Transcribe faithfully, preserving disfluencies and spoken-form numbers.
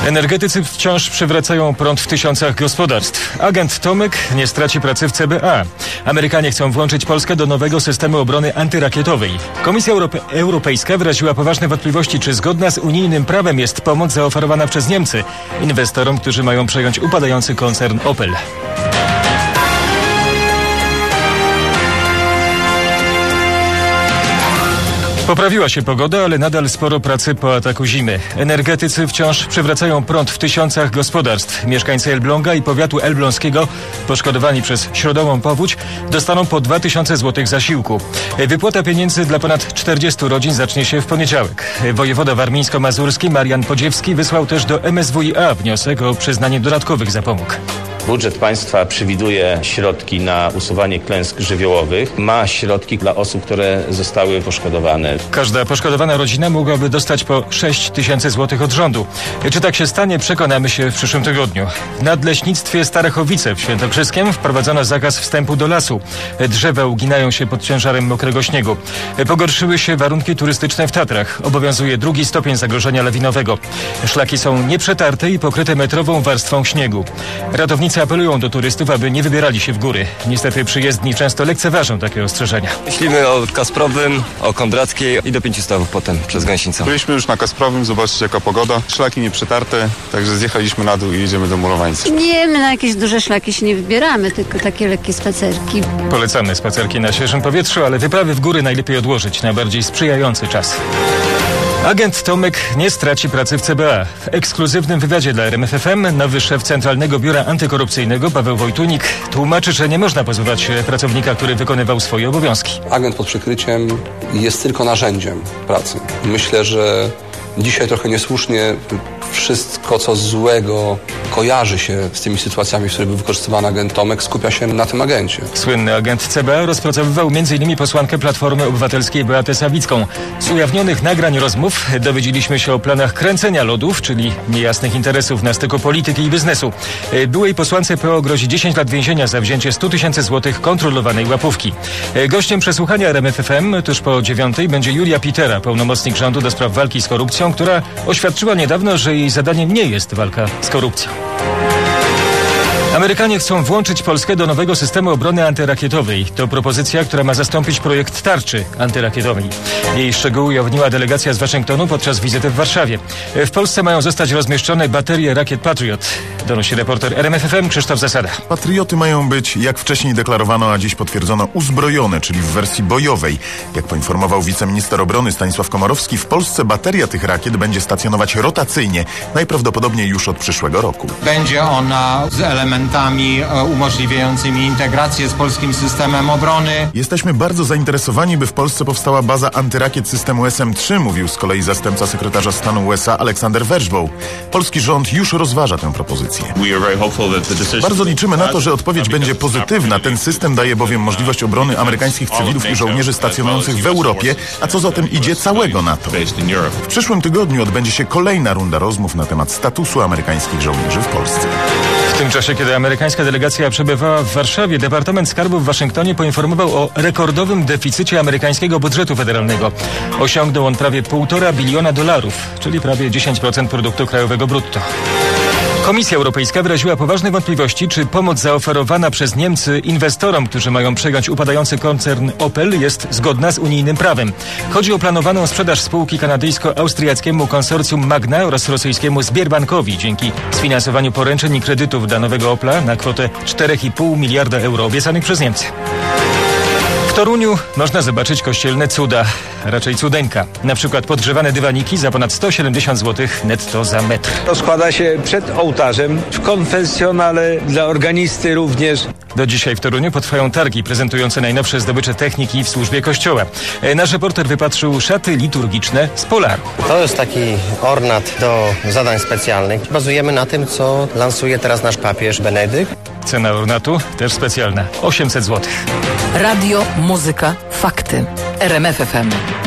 Energetycy wciąż przywracają prąd w tysiącach gospodarstw. Agent Tomek nie straci pracy w C B A. Amerykanie chcą włączyć Polskę do nowego systemu obrony antyrakietowej. Komisja Europe- Europejska wyraziła poważne wątpliwości, czy zgodna z unijnym prawem jest pomoc zaoferowana przez Niemcy inwestorom, którzy mają przejąć upadający koncern Opel. Poprawiła się pogoda, ale nadal sporo pracy po ataku zimy. Energetycy wciąż przywracają prąd w tysiącach gospodarstw. Mieszkańcy Elbląga i powiatu elbląskiego, poszkodowani przez środową powódź, dostaną po dwa tysiące złotych zasiłku. Wypłata pieniędzy dla ponad czterdziestu rodzin zacznie się w poniedziałek. Wojewoda warmińsko-mazurski Marian Podziewski wysłał też do M S W i A wniosek o przyznanie dodatkowych zapomóg. Budżet państwa przewiduje środki na usuwanie klęsk żywiołowych. Ma środki dla osób, które zostały poszkodowane. Każda poszkodowana rodzina mogłaby dostać po sześć tysięcy złotych od rządu. Czy tak się stanie, przekonamy się w przyszłym tygodniu. W Nadleśnictwie Starechowice w Świętokrzyskiem wprowadzono zakaz wstępu do lasu. Drzewa uginają się pod ciężarem mokrego śniegu. Pogorszyły się warunki turystyczne w Tatrach. Obowiązuje drugi stopień zagrożenia lawinowego. Szlaki są nieprzetarte i pokryte metrową warstwą śniegu. Ratownicy apelują do turystów, aby nie wybierali się w góry. Niestety przyjezdni często lekceważą takie ostrzeżenia. Myślimy o Kasprowym, o Kondrackiej i do pięciu stawów potem przez Gąsienicę. Byliśmy już na Kasprowym, zobaczcie jaka pogoda. Szlaki nieprzetarte, także zjechaliśmy na dół i jedziemy do Murowańca. Nie, my na jakieś duże szlaki się nie wybieramy, tylko takie lekkie spacerki. Polecamy spacerki na świeżym powietrzu, ale wyprawy w góry najlepiej odłożyć na bardziej sprzyjający czas. Agent Tomek nie straci pracy w C B A. W ekskluzywnym wywiadzie dla R M F F M nowy szef Centralnego Biura Antykorupcyjnego Paweł Wojtunik tłumaczy, że nie można pozbywać się pracownika, który wykonywał swoje obowiązki. Agent pod przykryciem jest tylko narzędziem pracy. Myślę, że dzisiaj trochę niesłusznie wszystko, co złego kojarzy się z tymi sytuacjami, w których był wykorzystywany agent Tomek, skupia się na tym agencie. Słynny agent C B A rozpracowywał między innymi posłankę Platformy Obywatelskiej Beatę Sawicką. Z ujawnionych nagrań rozmów dowiedzieliśmy się o planach kręcenia lodów, czyli niejasnych interesów na styku polityki i biznesu. Byłej posłance P O grozi dziesięć lat więzienia za wzięcie stu tysięcy złotych kontrolowanej łapówki. Gościem przesłuchania R M F F M tuż po dziewiątej będzie Julia Pitera, pełnomocnik rządu do spraw walki z korupcją, która oświadczyła niedawno, że jej zadaniem nie jest walka z korupcją. Amerykanie chcą włączyć Polskę do nowego systemu obrony antyrakietowej. To propozycja, która ma zastąpić projekt tarczy antyrakietowej. Jej szczegóły ujawniła delegacja z Waszyngtonu podczas wizyty w Warszawie. W Polsce mają zostać rozmieszczone baterie rakiet Patriot. Donosi reporter R M F F M Krzysztof Zasada. Patrioty mają być, jak wcześniej deklarowano, a dziś potwierdzono, uzbrojone, czyli w wersji bojowej. Jak poinformował wiceminister obrony Stanisław Komorowski, w Polsce bateria tych rakiet będzie stacjonować rotacyjnie, najprawdopodobniej już od przyszłego roku. Będzie ona z elementami umożliwiającymi integrację z polskim systemem obrony. Jesteśmy bardzo zainteresowani, by w Polsce powstała baza antyrakiet systemu S M trzy, mówił z kolei zastępca sekretarza stanu U S A Aleksander Werzboł. Polski rząd już rozważa tę propozycję. Bardzo liczymy na to, że odpowiedź będzie pozytywna. Ten system daje bowiem możliwość obrony amerykańskich cywilów i żołnierzy stacjonujących w Europie, a co za tym idzie całego NATO. W przyszłym tygodniu odbędzie się kolejna runda rozmów na temat statusu amerykańskich żołnierzy w Polsce. W tym czasie, kiedy amerykańska delegacja przebywała w Warszawie, Departament Skarbu w Waszyngtonie poinformował o rekordowym deficycie amerykańskiego budżetu federalnego. Osiągnął on prawie półtora biliona dolarów, czyli prawie dziesięć procent produktu krajowego brutto. Komisja Europejska wyraziła poważne wątpliwości, czy pomoc zaoferowana przez Niemcy inwestorom, którzy mają przejąć upadający koncern Opel, jest zgodna z unijnym prawem. Chodzi o planowaną sprzedaż spółki kanadyjsko-austriackiemu konsorcjum Magna oraz rosyjskiemu Sberbankowi dzięki sfinansowaniu poręczeń i kredytów dla nowego Opla na kwotę cztery i pół miliarda euro obiecanych przez Niemcy. W Toruniu można zobaczyć kościelne cuda, raczej cudeńka. Na przykład podgrzewane dywaniki za ponad sto siedemdziesiąt złotych netto za metr. Rozkłada się przed ołtarzem, w konfesjonale, dla organisty również. Do dzisiaj w Toruniu potrwają targi prezentujące najnowsze zdobycze techniki w służbie Kościoła. Nasz reporter wypatrzył szaty liturgiczne z Polaru. To jest taki ornat do zadań specjalnych. Bazujemy na tym, co lansuje teraz nasz papież Benedykt. Cena ornatu też specjalna, osiemset złotych. Radio, muzyka, fakty. R M F F M.